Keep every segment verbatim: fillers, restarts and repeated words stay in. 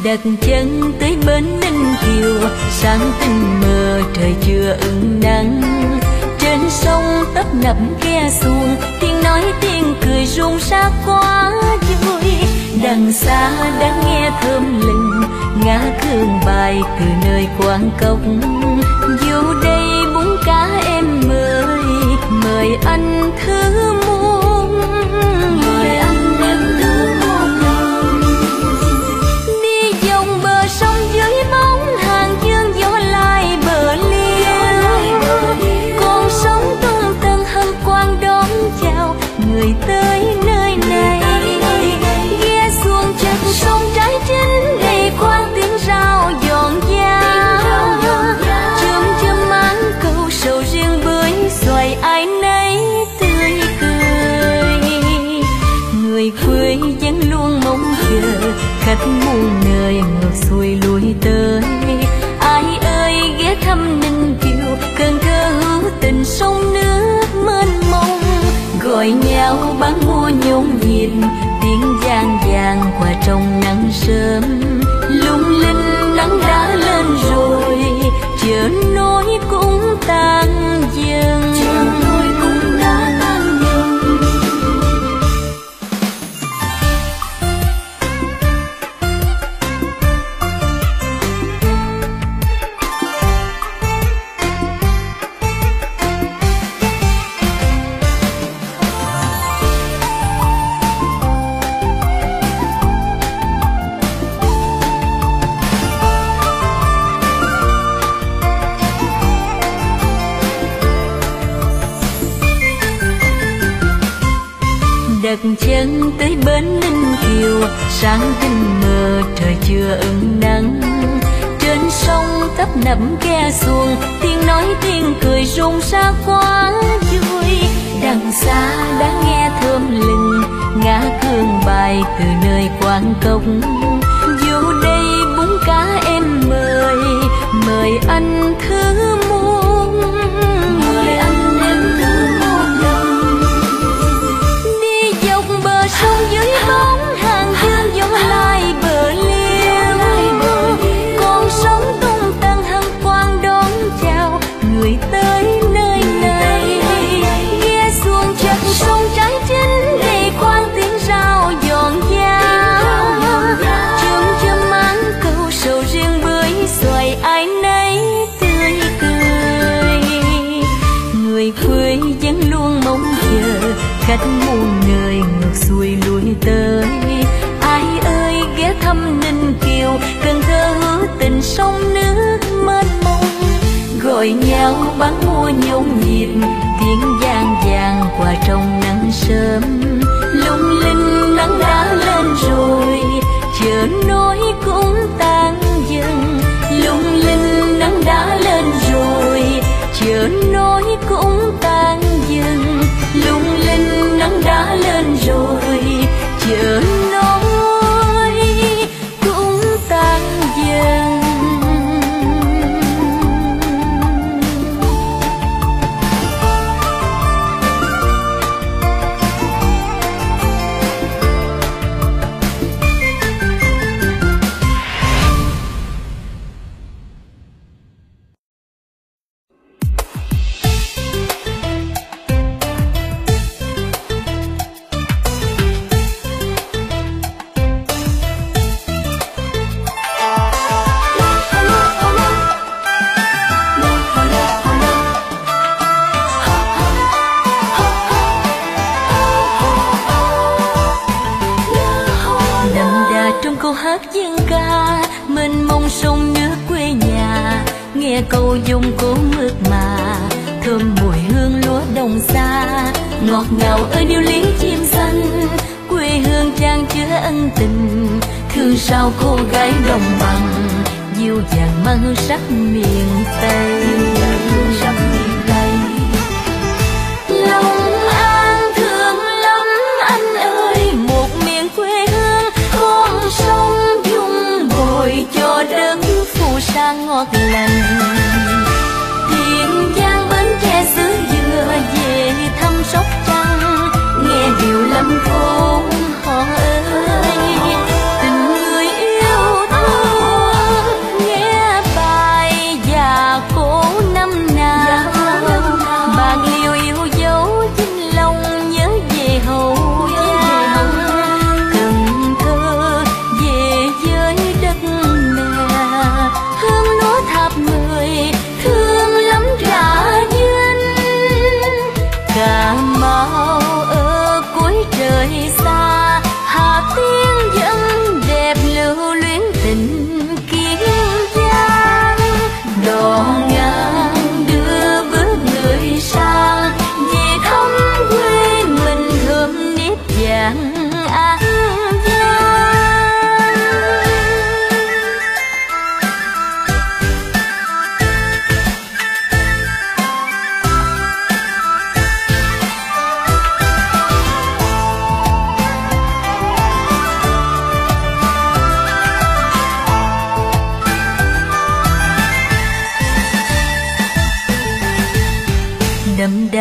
đặt chân tới bến Ninh Kiều, sáng tinh mờ trời chưa ửng nắng. Trên sông tấp nập ghe xuồng, tiếng nói tiếng cười rung rác quá vui. Đằng xa đã nghe thơm lừng ngã hương bài từ nơi quán cốc. Dù đây bún cá em mời, mời anh thứ muôn, mời anh em thứ muôn lòng. Đi dòng bờ sông dưới bóng hàng dương gió lai bờ liêu, con sóng tung tăng hân quang đón chào người tới nơi này. Ghe xuồng chất sông trái chín đầy khoan tiếng rao giòn dao, chớm chớm máng câu sầu riêng bưởi xoài ai nấy tươi cười. Người quê vẫn luôn mong chờ khách muôn nơi ngược xuôi lui tới. Ai ơi ghé thăm Ninh Kiều, Cần Thơ hữu tình sông nước mênh mông. Gọi nhau bán mua nhộn nhịp, tiếng vang vàng qua trong nắng sớm. Lung linh nắng đã lên rồi, chợ nối cũng tan dần, chợ nối cũng đã tan dần. Đặt chân tới bến Ninh Kiều, sáng tinh mờ trời chưa ửng nắng. Trên sông tấp nập ghe xuồng, tiếng nói tiếng cười rung rác quá vui. Đằng xa đã nghe thơm lừng ngã hương bài từ nơi quán cốc. Dù đây bún cá em mời, mời anh thứ muôn, mời anh em thứ muôn lòng. Bờ sông dưới bóng hàng dương gió lai bờ liêu, con sóng tung tăng hân quang đón chào người tới nơi này. Ghe xuồng chất sông trái chín đầy khoan tiếng rao giòn dao, chớm chớm máng câu sầu riêng bưởi xoài ai nấy tươi cười. Người quê vẫn luôn mong chờ khách muôn nơi ngược xuôi lui tới. Ai ơi ghé thăm Ninh Kiều, Cần Thơ hữu tình sông nước mênh mông. Gọi nhau bán mua nhộn nhịp, tiếng vang vàng qua trong nắng sớm. Lung linh nắng đã lên rồi, chợ nối cũng tan dần. Lung linh nắng đã lên rồi, chợ nối cũng tan dần. Lung linh nắng đã lên rồi, chợ nối cũng tan dần. Nghe câu dung cố mượt mà, thơm mùi hương lúa đồng xa. Ngọt ngào ơi điệu lý chim xanh, quê hương trang chứa ân tình. Thương sao cô gái đồng bằng, dịu dàng mang hương sắc miền Tây. Lòng an thương lắm anh ơi, một miền quê hương con sông dung bồi cho đất phù sa ngọt lành. Tiền Giang Bến Tre xứ dừa về thăm Sóc Trăng, nghe điệu lâm thôn họ ơi tình người yêu thương.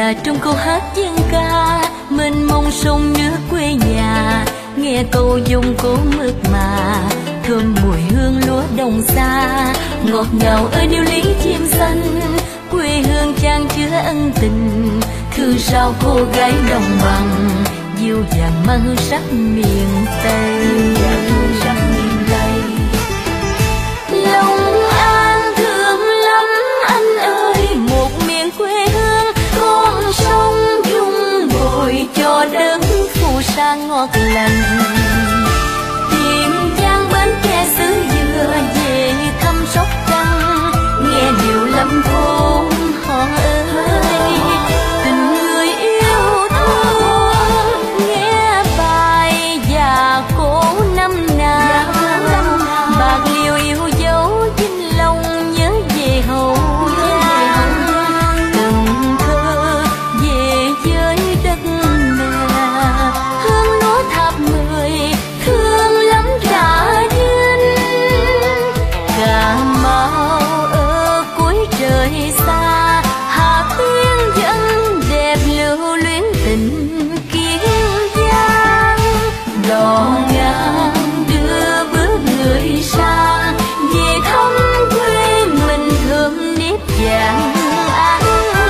Và trong câu hát dân ca mênh mông sông nước quê nhà, nghe câu dung cố mực mà thơm mùi hương lúa đồng xa, ngọt ngào ơi điệu lý chim xanh. Quê hương chan chứa ân tình, thương sao cô gái đồng bằng, dịu dàng mang hương sắc miền Tây. Lòng An thương lắm anh ơi, một miền quê hương con sông dung bồi cho đất phù sa ngọt lành. Tiền Giang Bến Tre xứ dừa về thăm Sóc Trăng, nghe điệu lâm thôn họ ơi tình người yêu thương, nghe bài già cổ năm nào bạc liêu yêu dấu Vĩnh Long nhớ về Hậu Giang. Từng thơ về với đất mẹ, hương lúa tháp mười thương lắm Trà Vinh. Cà Mau ở cuối trời xa, Hà Tiên vẫn đẹp lưu luyến tình Kiên Giang. Đò ngang đưa bước người sang, về thăm quê mình thơm nếp vàng An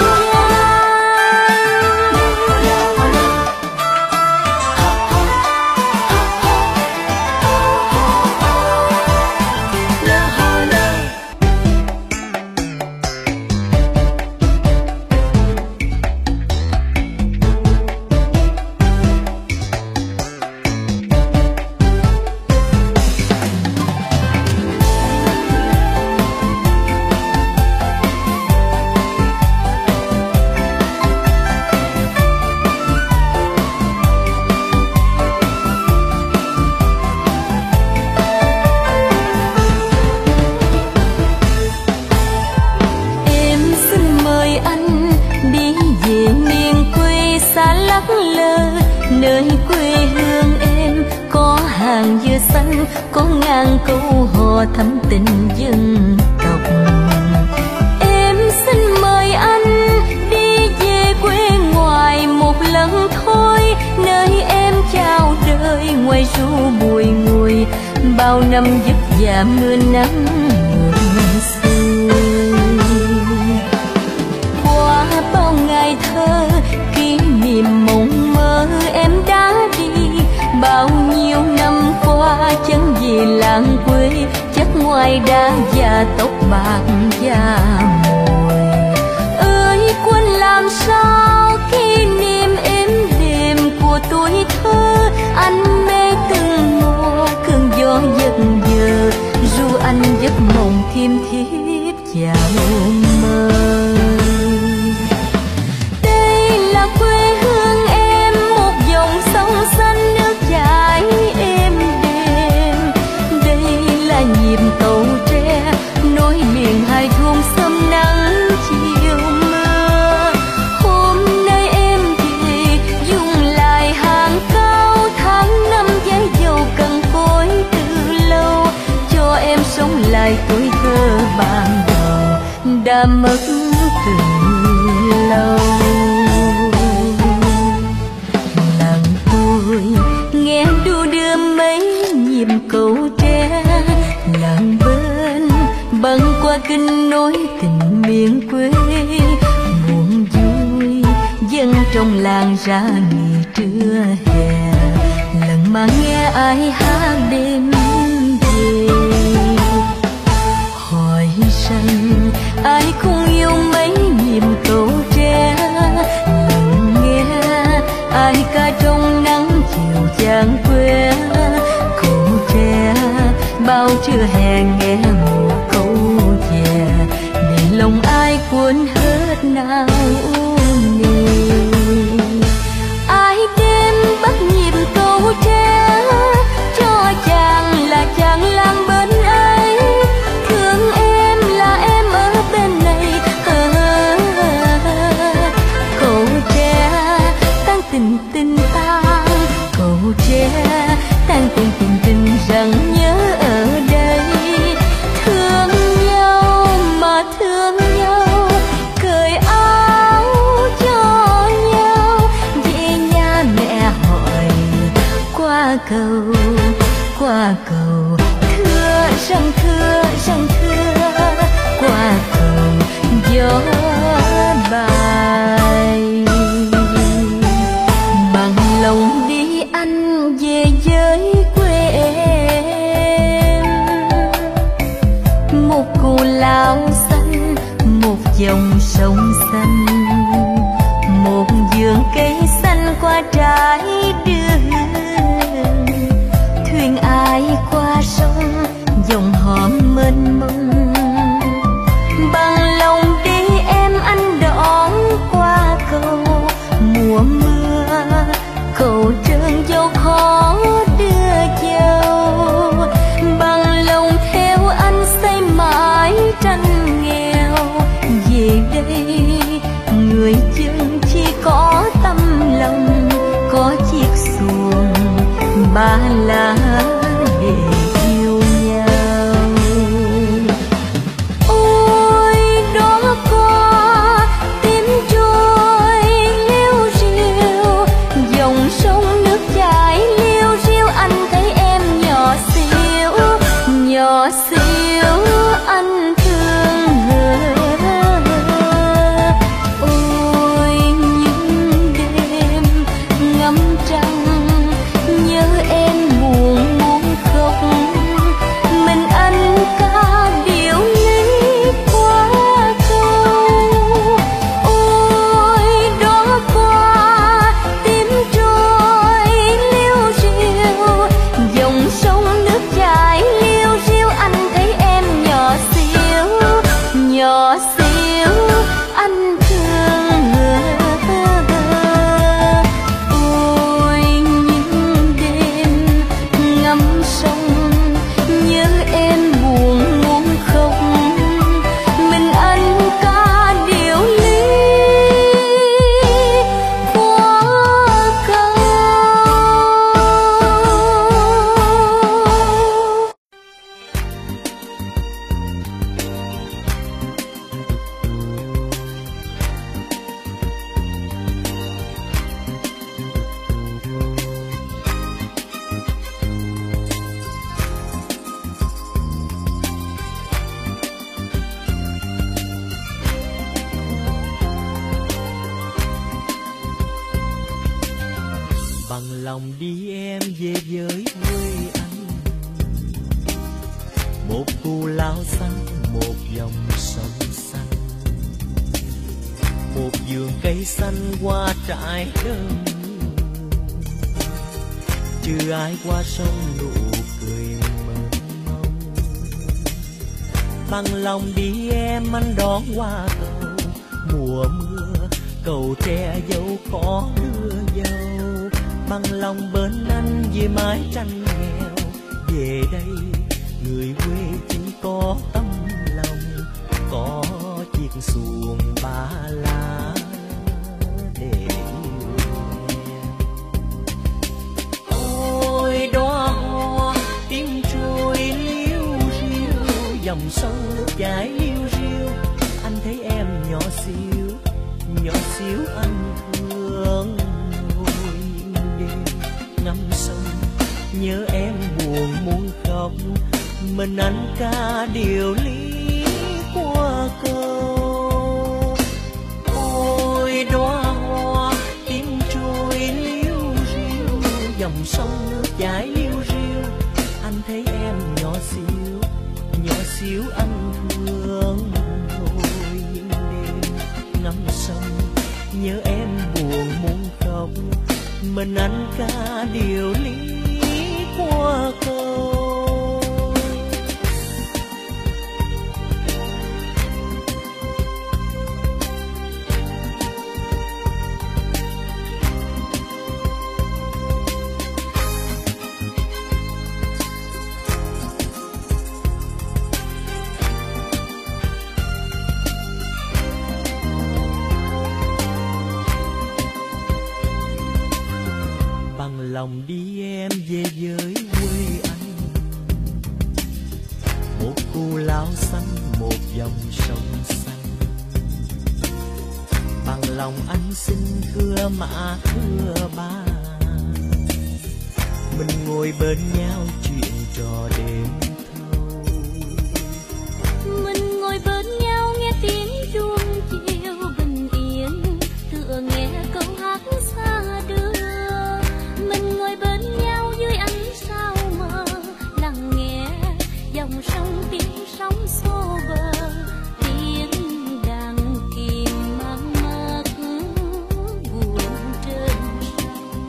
nơi quê hương em có hàng dừa xanh, có ngàn câu hò thắm tình dân tộc. Em xin mời anh đi về quê ngoài một lần thôi, nơi em chào đời ngoài ru bụi nguội, bao năm vất vả mưa nắng ngược xuôi. Qua bao ngày thơ kỷ niệm mộng mơ em đã đi, bao nhiêu năm qua chẳng về làng quê, chắc ngoài đá và tóc bạc da mồi. Ơi quên làm sao kỷ niệm êm đềm của tuổi thơ, anh mê từng mùa cơn gió giật giờ, ru anh giấc mộng thiêm thiếp vào mơ. Đây là quê hương em, một dòng sông xanh nước chảy êm đềm. Đây là nhịp cầu tre nối liền hai thôn sớm nắng chiều mưa. Hôm nay em về dùng lại hàng cao tháng năm giấy dầu cần cối từ lâu, cho em sống lại tuổi thơ ban đầu đã mất từ lâu. Làng tôi nghe đu đưa mấy nhịp cầu tre, làng bên băng qua kinh nối tình miền quê. Buồn vui dân trong làng ra nghỉ trưa hè, lần mà nghe ai hát đêm về. Hỏi rằng ai cũng yêu mấy nhịp cầu tre, lần nghe ai ca trong nắng chiều chàng quê. Cầu tre bao trưa hè nghe một câu về, để lòng ai cuốn hết nao nề. Ai đêm bắt nhịp cầu tre, cho chàng là chàng làng bên ấy, thương em là em ở bên này. Cầu tre tan tình tình tan, cầu tre tan tình tình tình rằng nhớ ở đây. Thương nhau mà thương nhau, cởi áo cầu, thưa rằng thưa rằng thưa qua cầu gió bay. Bằng lòng đi anh về với quê em, một cù lao xanh, một dòng sông xanh, một vườn cây xanh qua trái đường. Thuyền ai qua sông dòng họ mênh mông, bằng lòng đi em anh đón qua cầu. Mùa mưa cầu trơn dâu khó đưa dâu, bằng lòng theo anh xây mãi tranh nghèo. Về đây người dân chỉ có tâm lòng, có chiếc xuồng ba lá để yêu nhau. Ôi đó qua tiếng trôi liêu riêu, dòng sông nước chảy liêu riêu, anh thấy em nhỏ xíu nhỏ xíu anh thương hờ. Ôi những đêm ngắm trăng nhớ em buồn muốn khóc, mình anh ca điệu lý qua câu. Ôi đó qua tiếng trôi liêu riêu, dòng sông nước chảy liêu riêu, anh thấy em nhỏ xíu nhỏ xíu anh thương hờ. Ôi những đêm ngắm sông nhớ em buồn muốn khóc, mình anh ca điệu lý qua câu. Bằng lòng đi em về với quê anh, một cù lao xanh, một dòng sông xanh, một vườn cây xanh qua trải đơn. Chưa ai qua sông nụ cười mơ mong, bằng lòng đi em anh đón qua cầu. Mùa mưa cầu tre dâu có đưa dâu, bằng lòng bên anh về mái tranh nghèo. Về đây người quê chỉ có tâm lòng, có chiếc xuồng ba lá để yêu em. Ôi đóa hoa tiếng trôi liêu riêu, dòng sông nước chảy liêu riêu, anh thấy em nhỏ xíu nhỏ xíu anh thương. Ngắm sông nhớ em buồn muốn khóc, mình anh ca điệu lý qua câu. Ôi đóa hoa tiếng trôi liêu riêu, dòng sông nước chảy liêu riêu, anh thấy em nhỏ xíu nhỏ xíu anh thương. Ôi những đêm ngắm sông nhớ em buồn muốn khóc, mình anh ca điệu lý qua câu. Lòng đi em về với quê anh, một cù lao xanh, một dòng sông xanh, bằng lòng anh xin thưa mã thưa ba, mình ngồi bên nhau chuyện trò đêm thâu. Mình ngồi bên nhau nghe tiếng chuông chiều bình yên, tựa nghe câu hát xa đưa. Mình ngồi bên nhau dưới ánh sao mờ, lắng nghe dòng sông tiếng sóng xô bờ, tiếng đàn kìm mang mát buồn trên sông.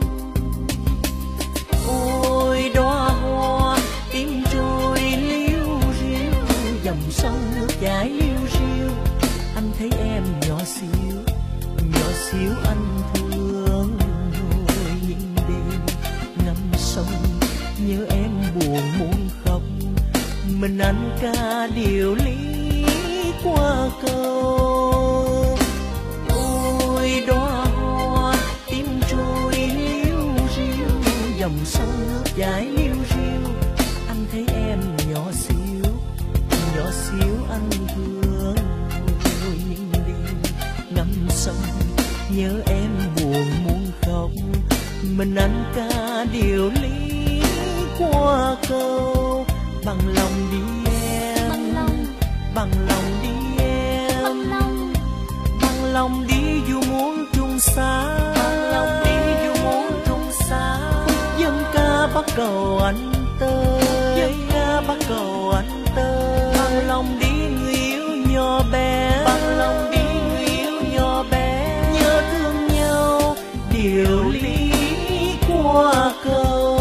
Ôi đóa hoa tiếng trôi liu riu, dòng sông nước chảy liu riu. Anh thấy em nhỏ xíu, nhỏ xíu anh thương rồi những đêm ngắm sông. Nhớ em buồn muốn khóc, mình anh ca điều lý qua câu. Ôi đóa hoa tiếng trôi liu riu, dòng sông nước chảy liu riu. Anh thấy em nhỏ xíu, nhỏ xíu anh thương rồi những đêm ngắm sông. Nhớ em buồn muốn khóc, mình anh ca điều lý qua câu. Bằng lòng đi em, Bằng lòng, bằng lòng đi em, bằng lòng, bằng lòng đi dù muốn chung xa, bằng lòng đi dù muốn chung xa. Dân ca bắt cầu anh tới, dân ca bắt cầu anh tới. Bằng lòng đi người yêu nhỏ bé, bằng lòng đi người yêu nhỏ bé. Nhớ thương nhau điều lý qua câu.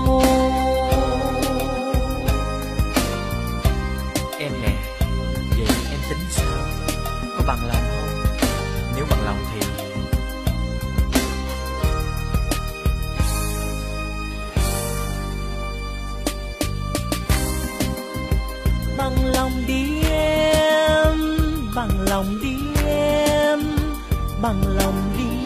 Em nè, vậy em tính sao? Có bằng lòng không? Nếu bằng lòng thì bằng lòng đi em, bằng lòng đi em, bằng lòng đi em.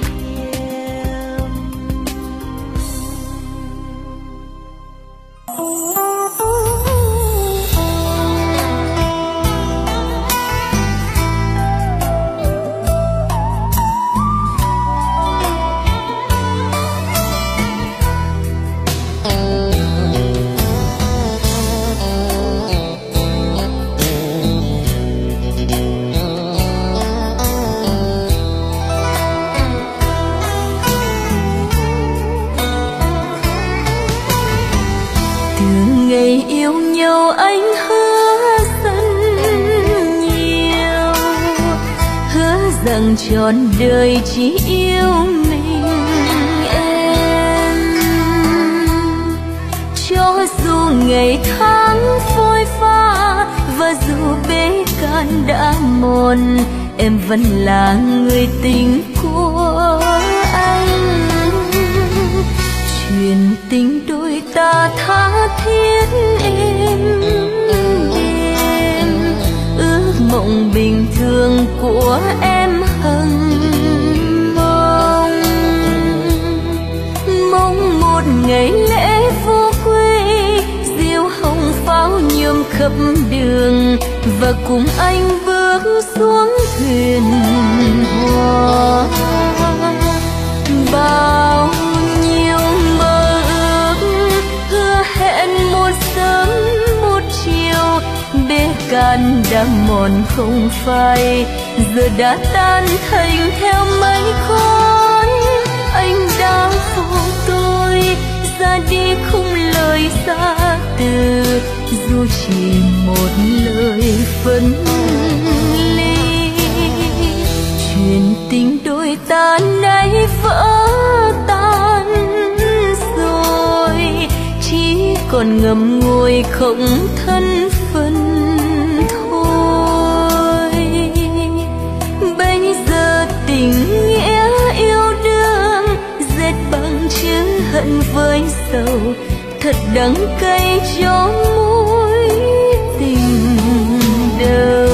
ngày yêu nhau anh hứa rất nhiều, hứa rằng trọn đời chỉ yêu mình em. Cho dù ngày tháng phôi pha và dù bể can đã mòn, em vẫn là người tình của anh. Chuyện tình đôi ta tha thiết êm đêm, ước mộng bình thường của em hằng mong. Mong một ngày lễ vô quy, diêu hồng pháo nhuộm khắp đường, và cùng anh bước xuống thuyền hoa. Bao nhiêu mơ ước hứa hẹn một sớm một chiều, bể can đã mòn không phai, giờ đã tan thành theo mây khói. Anh đã phụ tôi ra đi không lời xa từ, dù chỉ một lời phân ly. Chuyện tình đôi ta nay vỡ tan rồi, chỉ còn ngậm ngùi không thân phận thôi. Bây giờ tình nghĩa yêu đương dệt bằng chữ hận với sầu, thật đắng cay cho mối tình đầu.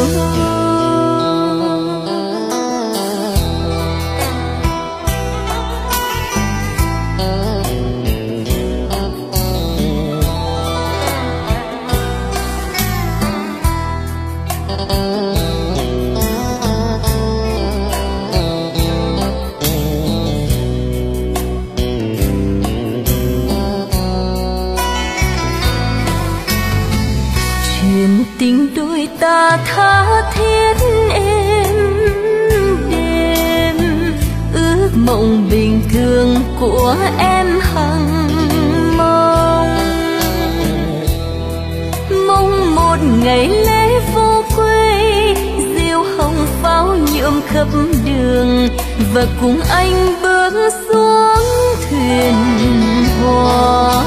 chuyện tình đôi ta tha thiết êm đêm, ước mộng bình thường của em hằng mong. Mong một ngày lễ vô quê, diêu hồng pháo nhuộm khắp đường, và cùng anh bước xuống thuyền hoa.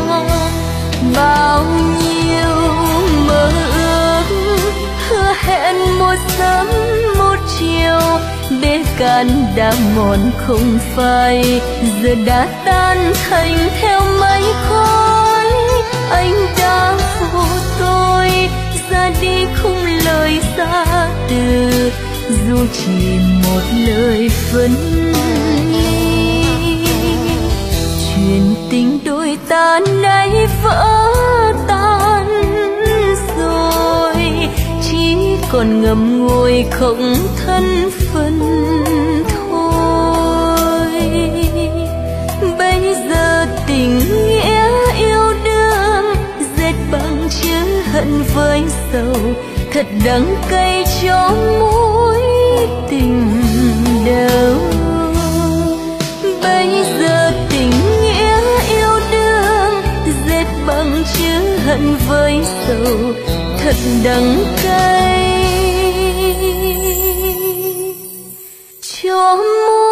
Bao nhiêu mơ ước hứa hẹn một sớm một chiều, bể cạn đã mòn không phai, giờ đã tan thành theo mây khói. Anh đã phụ tôi ra đi không lời xa từ, dù chỉ một lời phân ly. Chuyện tình đôi ta nay vỡ tan rồi, chỉ còn ngậm ngùi không thân phận thôi. Bây giờ tình nghĩa yêu đương dệt bằng chữ hận với sầu, thật đắng cay cho mối tình đầu. Bây giờ tình nghĩa yêu đương dệt bằng chữ hận với sầu, thật đắng cay cho mối